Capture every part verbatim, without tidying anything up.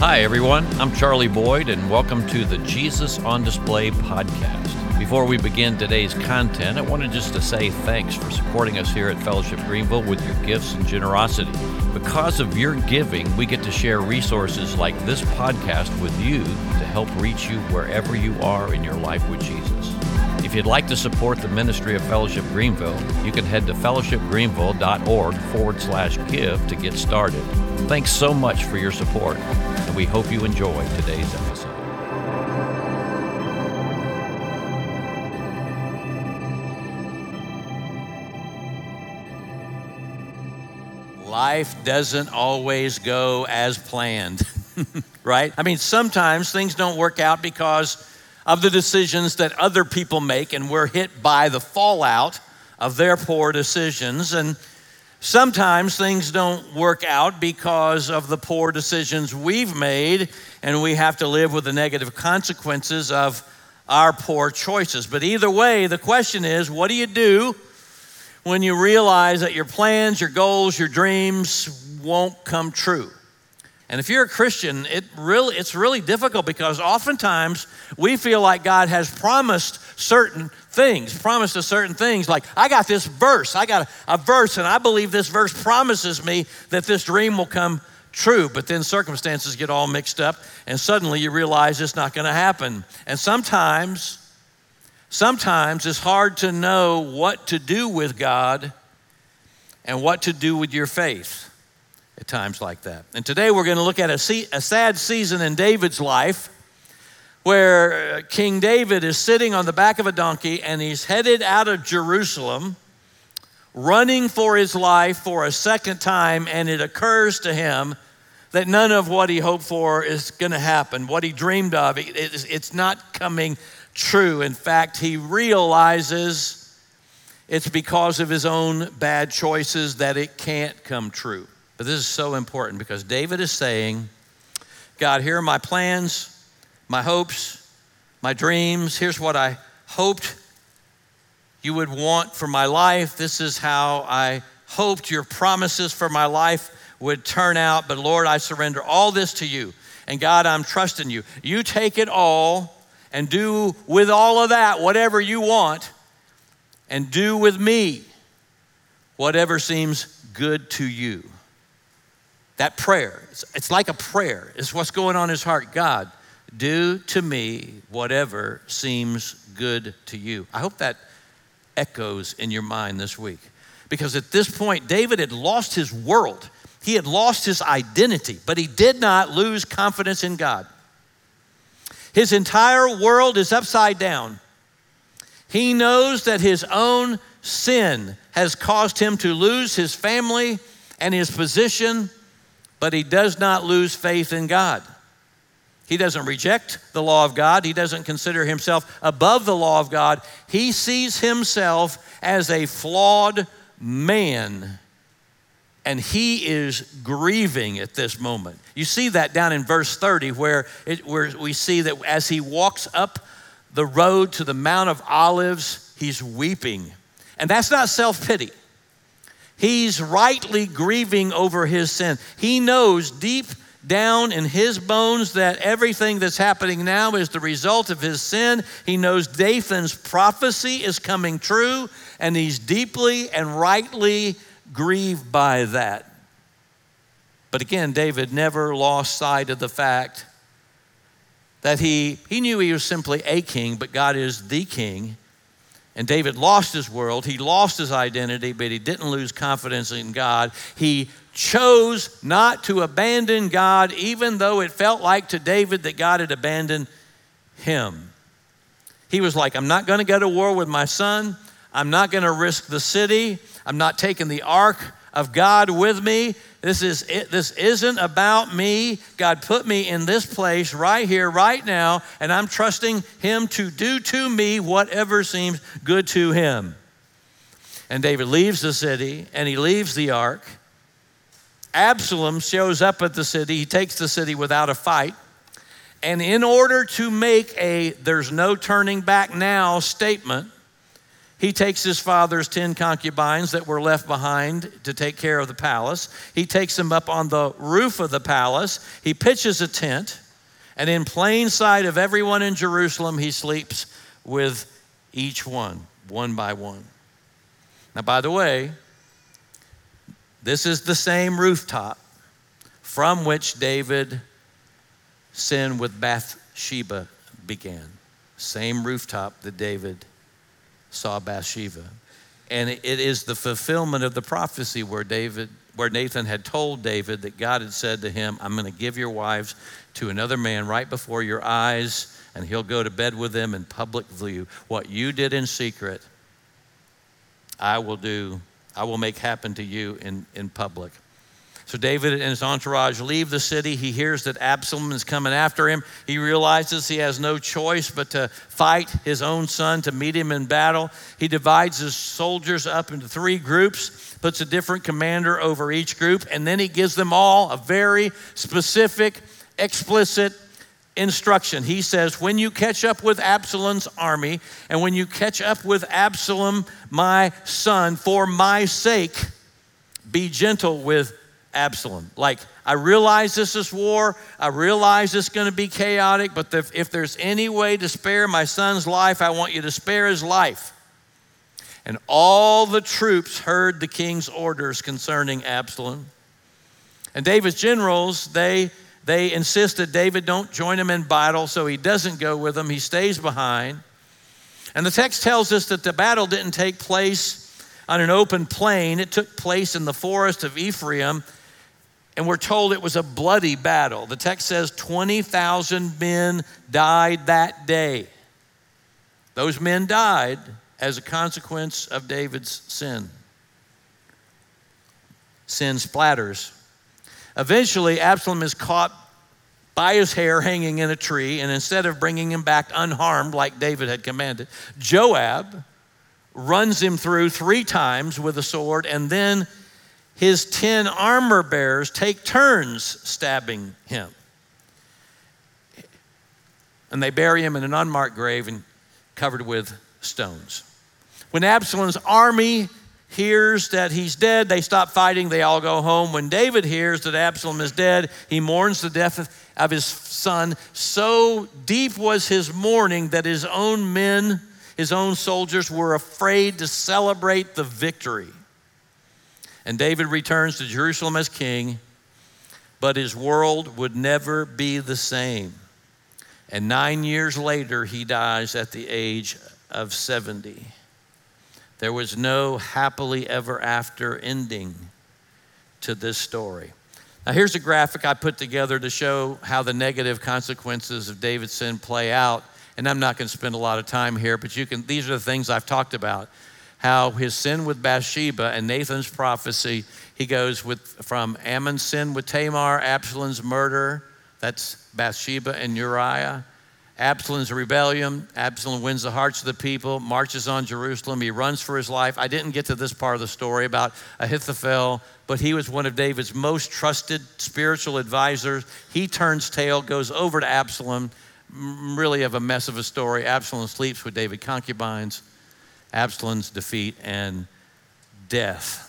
Hi, everyone. I'm Charlie Boyd, and welcome to the Jesus on Display podcast. Before we begin today's content, I wanted just to say thanks for supporting us here at Fellowship Greenville with your gifts and generosity. Because of your giving, we get to share resources like this podcast with you to help reach you wherever you are in your life with Jesus. If you'd like to support the ministry of Fellowship Greenville, you can head to fellowshipgreenville.org forward slash give to get started. Thanks so much for your support, and we hope you enjoy today's episode. Life doesn't always go as planned, right? I mean, sometimes things don't work out because of the decisions that other people make, and we're hit by the fallout of their poor decisions. And sometimes things don't work out because of the poor decisions we've made, and we have to live with the negative consequences of our poor choices. But either way, the question is, what do you do when you realize that your plans, your goals, your dreams won't come true? And if you're a Christian, it really, it's really difficult because oftentimes we feel like God has promised certain things, promised us certain things. Like, I got this verse, I got a, a verse, and I believe this verse promises me that this dream will come true. But then circumstances get all mixed up, and suddenly you realize it's not going to happen. And sometimes, sometimes it's hard to know what to do with God and what to do with your faith at times like that. And today we're going to look at a, se- a sad season in David's life where King David is sitting on the back of a donkey and he's headed out of Jerusalem, running for his life for a second time, and it occurs to him that none of what he hoped for is going to happen. What he dreamed of, it, it's, it's not coming true. In fact, he realizes it's because of his own bad choices that it can't come true. But this is so important because David is saying, God, here are my plans, my hopes, my dreams. Here's what I hoped you would want for my life. This is how I hoped your promises for my life would turn out. But Lord, I surrender all this to you. And God, I'm trusting you. You take it all and do with all of that whatever you want, and do with me whatever seems good to you. That prayer, it's, it's like a prayer. It's what's going on in his heart. God, do to me whatever seems good to you. I hope that echoes in your mind this week. Because at this point, David had lost his world. He had lost his identity, but he did not lose confidence in God. His entire world is upside down. He knows that his own sin has caused him to lose his family and his position, but he does not lose faith in God. He doesn't reject the law of God. He doesn't consider himself above the law of God. He sees himself as a flawed man, and he is grieving at this moment. You see that down in verse thirty where, it, where we see that as he walks up the road to the Mount of Olives, he's weeping. And that's not self-pity. He's rightly grieving over his sin. He knows deep down in his bones that everything that's happening now is the result of his sin. He knows Nathan's prophecy is coming true, and he's deeply and rightly grieved by that. But again, David never lost sight of the fact that he, he knew he was simply a king, but God is the king. And David lost his world, he lost his identity, but he didn't lose confidence in God. He chose not to abandon God, even though it felt like to David that God had abandoned him. He was like, I'm not gonna go to war with my son. I'm not gonna risk the city. I'm not taking the ark of God with me. This is it. This isn't about me. God put me in this place right here, right now, and I'm trusting him to do to me whatever seems good to him. And David leaves the city and he leaves the ark. Absalom shows up at the city. He takes the city without a fight. And in order to make a there's no turning back now statement, He takes his father's ten concubines that were left behind to take care of the palace. He takes them up on the roof of the palace. He pitches a tent, and in plain sight of everyone in Jerusalem, he sleeps with each one, one by one. Now, by the way, this is the same rooftop from which David sin with Bathsheba began. Same rooftop that David saw Bathsheba. And it is the fulfillment of the prophecy where David, where Nathan had told David that God had said to him, I'm going to give your wives to another man right before your eyes, and he'll go to bed with them in public view. What you did in secret, I will do, I will make happen to you in, in public. So David and his entourage leave the city. He hears that Absalom is coming after him. He realizes he has no choice but to fight his own son to meet him in battle. He divides his soldiers up into three groups, puts a different commander over each group, and then he gives them all a very specific, explicit instruction. He says, when you catch up with Absalom's army, and when you catch up with Absalom, my son, for my sake, be gentle with Absalom. Like, I realize this is war. I realize it's going to be chaotic, but if, if there's any way to spare my son's life, I want you to spare his life. And all the troops heard the king's orders concerning Absalom. And David's generals, they, they insisted David don't join him in battle, so he doesn't go with them. He stays behind. And the text tells us that the battle didn't take place on an open plain. It took place in the forest of Ephraim. And we're told it was a bloody battle. The text says twenty thousand men died that day. Those men died as a consequence of David's sin. Sin splatters. Eventually, Absalom is caught by his hair hanging in a tree, and instead of bringing him back unharmed like David had commanded, Joab runs him through three times with a sword, and then his ten armor bearers take turns stabbing him. And they bury him in an unmarked grave and covered with stones. When Absalom's army hears that he's dead, they stop fighting, they all go home. When David hears that Absalom is dead, he mourns the death of his son. So deep was his mourning that his own men, his own soldiers, were afraid to celebrate the victory. And David returns to Jerusalem as king, but his world would never be the same. And nine years later, he dies at the age of seventy. There was no happily ever after ending to this story. Now, here's a graphic I put together to show how the negative consequences of David's sin play out. And I'm not going to spend a lot of time here, but you can. These are the things I've talked about. How his sin with Bathsheba and Nathan's prophecy, he goes with from Ammon's sin with Tamar, Absalom's murder, that's Bathsheba and Uriah, Absalom's rebellion, Absalom wins the hearts of the people, marches on Jerusalem, he runs for his life. I didn't get to this part of the story about Ahithophel, but he was one of David's most trusted spiritual advisors. He turns tail, goes over to Absalom, really of a mess of a story. Absalom sleeps with David's concubines. Absalom's defeat and death.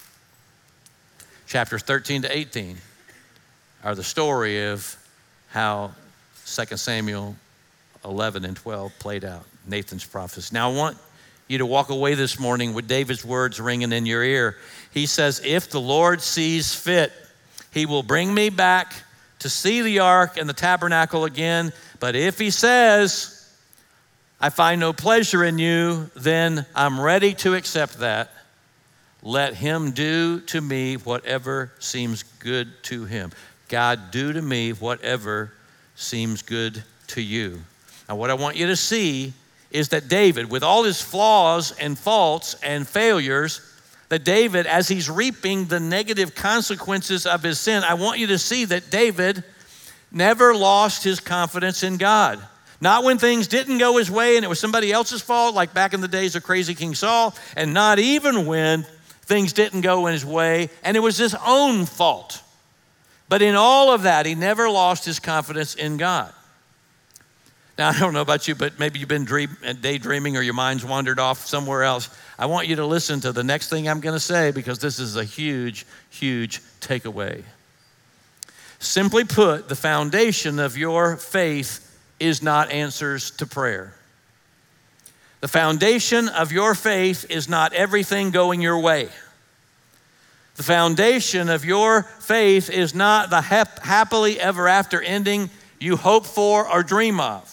Chapters thirteen to eighteen are the story of how Second Samuel eleven and twelve played out, Nathan's prophecy. Now I want you to walk away this morning with David's words ringing in your ear. He says, if the Lord sees fit, he will bring me back to see the ark and the tabernacle again. But if he says, I find no pleasure in you, then I'm ready to accept that. Let him do to me whatever seems good to him. God, do to me whatever seems good to you. Now, what I want you to see is that David, with all his flaws and faults and failures, that David, as he's reaping the negative consequences of his sin, I want you to see that David never lost his confidence in God. Not when things didn't go his way and it was somebody else's fault, like back in the days of crazy King Saul, and not even when things didn't go in his way and it was his own fault. But in all of that, he never lost his confidence in God. Now, I don't know about you, but maybe you've been dream, daydreaming or your mind's wandered off somewhere else. I want you to listen to the next thing I'm going to say because this is a huge, huge takeaway. Simply put, the foundation of your faith is not answers to prayer. The foundation of your faith is not everything going your way. The foundation of your faith is not the hap- happily ever after ending you hope for or dream of.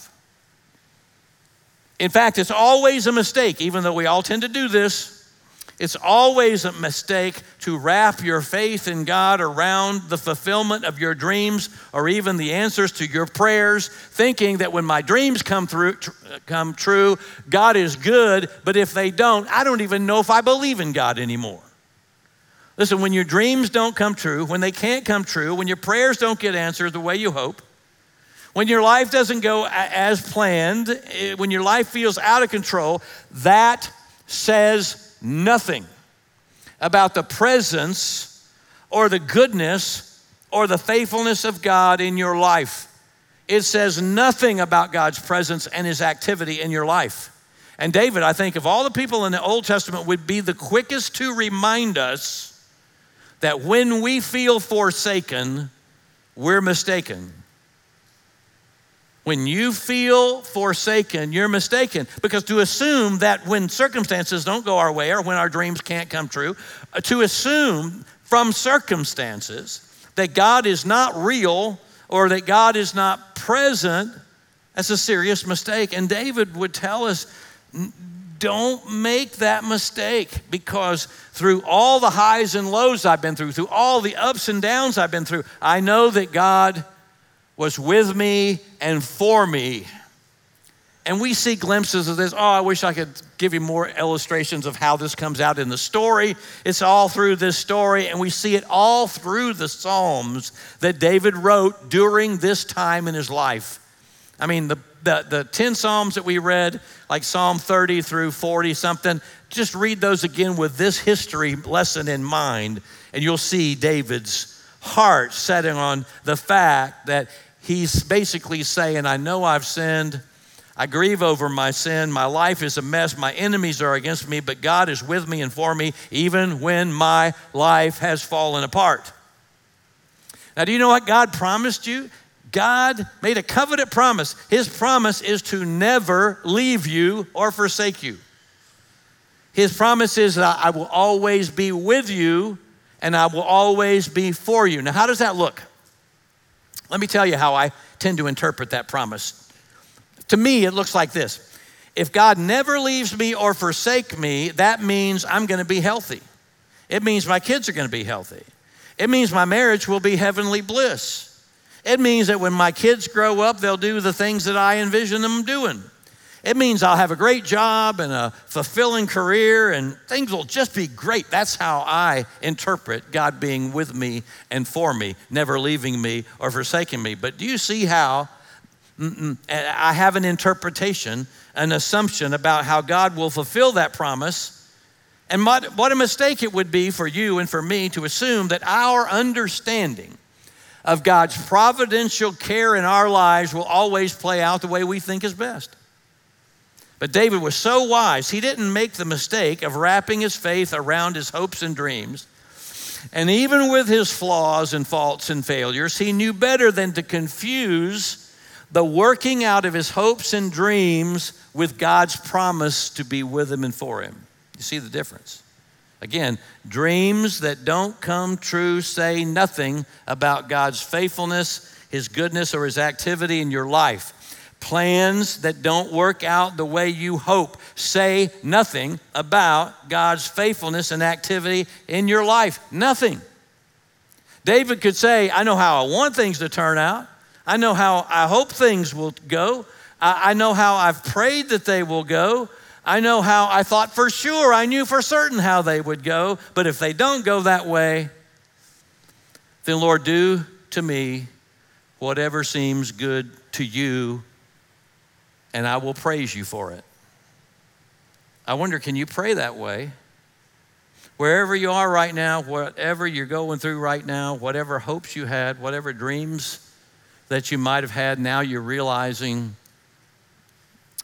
In fact, it's always a mistake, even though we all tend to do this, it's always a mistake to wrap your faith in God around the fulfillment of your dreams or even the answers to your prayers, thinking that when my dreams come through, tr- come true, God is good, but if they don't, I don't even know if I believe in God anymore. Listen, when your dreams don't come true, when they can't come true, when your prayers don't get answered the way you hope, when your life doesn't go as planned, when your life feels out of control, that says nothing about the presence or the goodness or the faithfulness of God in your life. It says nothing about God's presence and his activity in your life. And David, I think, of all the people in the Old Testament, would be the quickest to remind us that when we feel forsaken, we're mistaken. When you feel forsaken, you're mistaken. Because to assume that when circumstances don't go our way or when our dreams can't come true, to assume from circumstances that God is not real or that God is not present, that's a serious mistake. And David would tell us, don't make that mistake, because through all the highs and lows I've been through, through all the ups and downs I've been through, I know that God was with me and for me. And we see glimpses of this. Oh, I wish I could give you more illustrations of how this comes out in the story. It's all through this story, and we see it all through the Psalms that David wrote during this time in his life. I mean, the, the, the ten Psalms that we read, like Psalm thirty through forty something, just read those again with this history lesson in mind, and you'll see David's heart setting on the fact that he's basically saying, I know I've sinned. I grieve over my sin. My life is a mess. My enemies are against me, but God is with me and for me even when my life has fallen apart. Now, do you know what God promised you? God made a covenant promise. His promise is to never leave you or forsake you. His promise is that I will always be with you and I will always be for you. Now, how does that look? Let me tell you how I tend to interpret that promise. To me, it looks like this. If God never leaves me or forsake me, that means I'm going to be healthy. It means my kids are going to be healthy. It means my marriage will be heavenly bliss. It means that when my kids grow up, they'll do the things that I envision them doing. It means I'll have a great job and a fulfilling career and things will just be great. That's how I interpret God being with me and for me, never leaving me or forsaking me. But do you see how I have an interpretation, an assumption about how God will fulfill that promise? And what, what a mistake it would be for you and for me to assume that our understanding of God's providential care in our lives will always play out the way we think is best. But David was so wise, he didn't make the mistake of wrapping his faith around his hopes and dreams. And even with his flaws and faults and failures, he knew better than to confuse the working out of his hopes and dreams with God's promise to be with him and for him. You see the difference? Again, dreams that don't come true say nothing about God's faithfulness, his goodness, or his activity in your life. Plans that don't work out the way you hope say nothing about God's faithfulness and activity in your life. Nothing. David could say, I know how I want things to turn out. I know how I hope things will go. I, I know how I've prayed that they will go. I know how I thought for sure, I knew for certain how they would go. But if they don't go that way, then Lord, do to me whatever seems good to you, and I will praise you for it. I wonder, can you pray that way? Wherever you are right now, whatever you're going through right now, whatever hopes you had, whatever dreams that you might have had, now you're realizing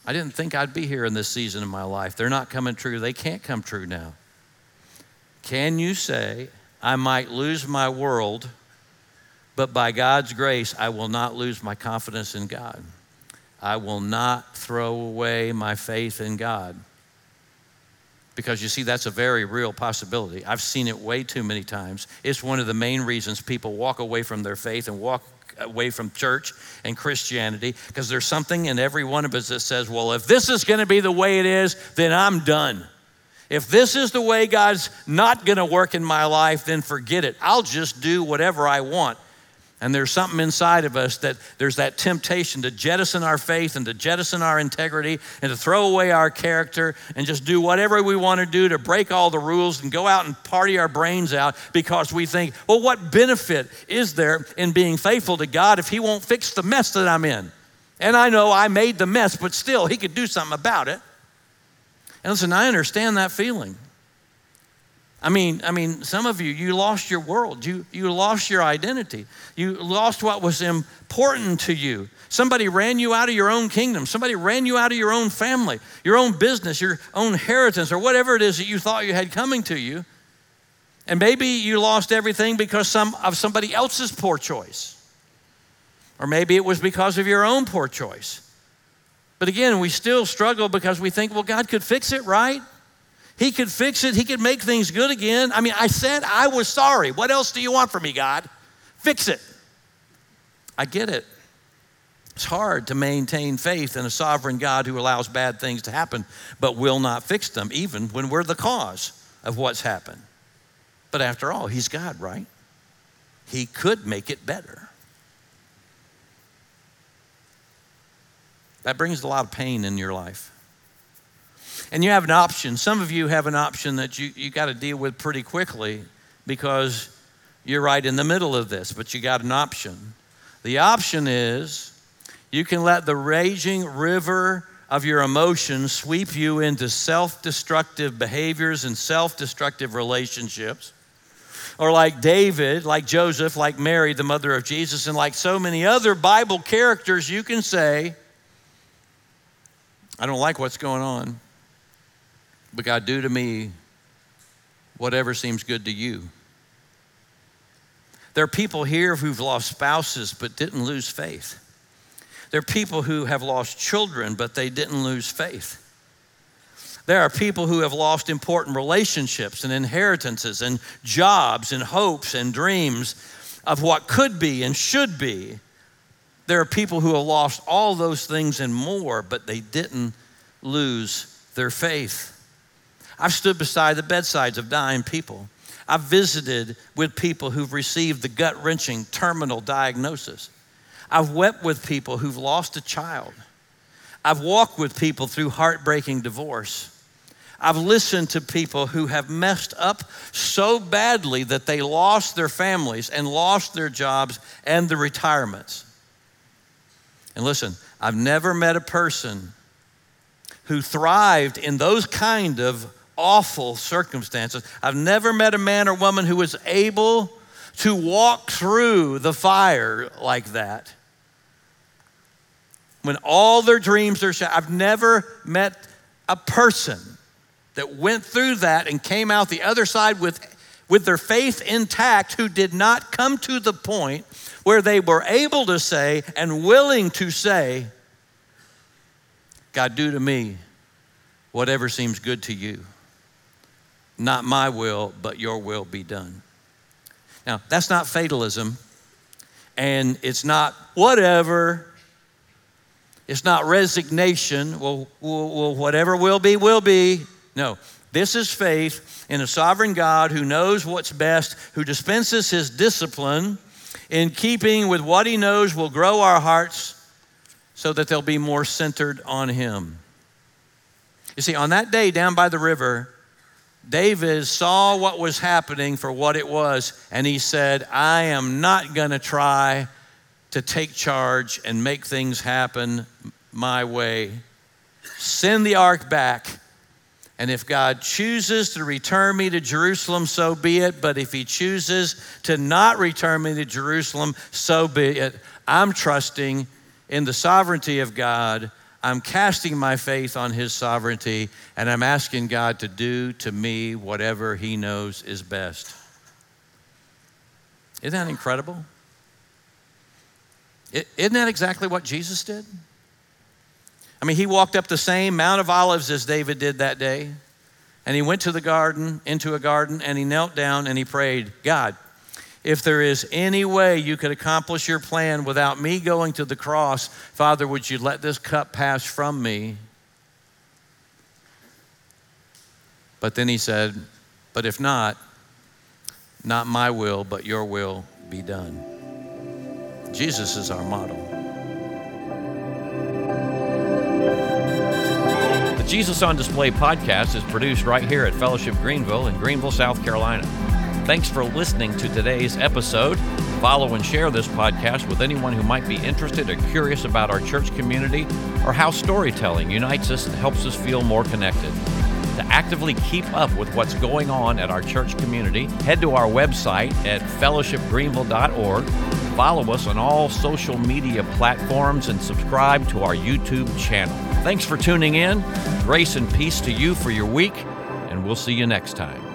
I didn't think I'd be here in this season of my life. They're not coming true. They can't come true now. Can you say, I might lose my world, but by God's grace, I will not lose my confidence in God. I will not throw away my faith in God. Because you see, that's a very real possibility. I've seen it way too many times. It's one of the main reasons people walk away from their faith and walk away from church and Christianity, because there's something in every one of us that says, well, if this is going to be the way it is, then I'm done. If this is the way God's not going to work in my life, then forget it. I'll just do whatever I want. And there's something inside of us that there's that temptation to jettison our faith and to jettison our integrity and to throw away our character and just do whatever we want to do to break all the rules and go out and party our brains out, because we think, well, what benefit is there in being faithful to God if he won't fix the mess that I'm in? And I know I made the mess, but still he could do something about it. And listen, I understand that feeling. I mean, I mean, some of you, you lost your world. You, you lost your identity. You lost what was important to you. Somebody ran you out of your own kingdom. Somebody ran you out of your own family, your own business, your own inheritance, or whatever it is that you thought you had coming to you. And maybe you lost everything because some, of somebody else's poor choice. Or maybe it was because of your own poor choice. But again, we still struggle because we think, well, God could fix it, right? He could fix it. He could make things good again. I mean, I said I was sorry. What else do you want from me, God? Fix it. I get it. It's hard to maintain faith in a sovereign God who allows bad things to happen but will not fix them, even when we're the cause of what's happened. But after all, he's God, right? He could make it better. That brings a lot of pain in your life. And you have an option. Some of you have an option that you, you got to deal with pretty quickly because you're right in the middle of this, but you got an option. The option is you can let the raging river of your emotions sweep you into self-destructive behaviors and self-destructive relationships. Or like David, like Joseph, like Mary, the mother of Jesus, and like so many other Bible characters, you can say, I don't like what's going on, but God, do to me whatever seems good to you. There are people here who've lost spouses but didn't lose faith. There are people who have lost children but they didn't lose faith. There are people who have lost important relationships and inheritances and jobs and hopes and dreams of what could be and should be. There are people who have lost all those things and more, but they didn't lose their faith. I've stood beside the bedsides of dying people. I've visited with people who've received the gut-wrenching terminal diagnosis. I've wept with people who've lost a child. I've walked with people through heartbreaking divorce. I've listened to people who have messed up so badly that they lost their families and lost their jobs and their retirements. And listen, I've never met a person who thrived in those kind of awful circumstances. I've never met a man or woman who was able to walk through the fire like that. When all their dreams are shattered. I've never met a person that went through that and came out the other side with, with their faith intact, who did not come to the point where they were able to say and willing to say, God, do to me whatever seems good to you. Not my will, but your will be done. Now, that's not fatalism, and it's not whatever. It's not resignation. Well, well, well, whatever will be, will be. No, this is faith in a sovereign God who knows what's best, who dispenses his discipline in keeping with what he knows will grow our hearts so that they'll be more centered on him. You see, on that day down by the river, David saw what was happening for what it was, and he said, I am not going to try to take charge and make things happen my way. Send the ark back, and if God chooses to return me to Jerusalem, so be it. But if he chooses to not return me to Jerusalem, so be it. I'm trusting in the sovereignty of God. I'm casting my faith on his sovereignty, and I'm asking God to do to me whatever he knows is best. Isn't that incredible? Isn't that exactly what Jesus did? I mean, he walked up the same Mount of Olives as David did that day, and he went to the garden, into a garden, and he knelt down and he prayed, God, if there is any way you could accomplish your plan without me going to the cross, Father, would you let this cup pass from me? But then he said, but if not, not my will, but your will be done. Jesus is our model. The Jesus on Display podcast is produced right here at Fellowship Greenville in Greenville, South Carolina. Thanks for listening to today's episode. Follow and share this podcast with anyone who might be interested or curious about our church community or how storytelling unites us and helps us feel more connected. To actively keep up with what's going on at our church community, head to our website at fellowship greenville dot org. Follow us on all social media platforms and subscribe to our YouTube channel. Thanks for tuning in. Grace and peace to you for your week, and we'll see you next time.